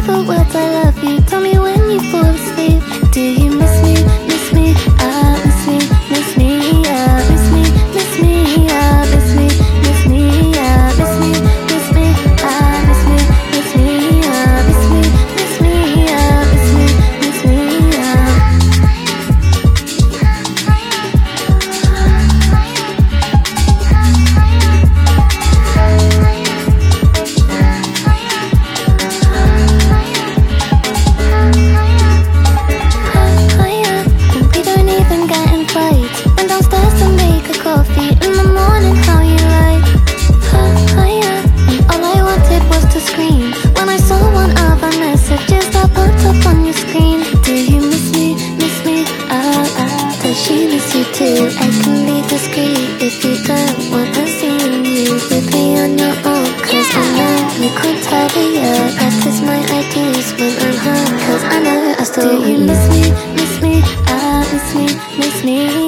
the words I love you. Tell me when you fall asleep. Do you miss me, miss me, miss me, miss me, miss me, miss me, miss me, miss me, miss me, miss me, miss me, miss me, miss me, miss me, miss me, coffee in the morning, how you like? Yeah. And all I wanted was to scream when I saw one of our messages that popped up on your screen. Do you miss me, miss me? Does she miss you too? I can be discreet if you don't want to see you with me on your own. Cause I know you can't tell yet. Practice my ideas when I'm home. Cause I know I still. Do you miss me, miss me, miss me, miss me?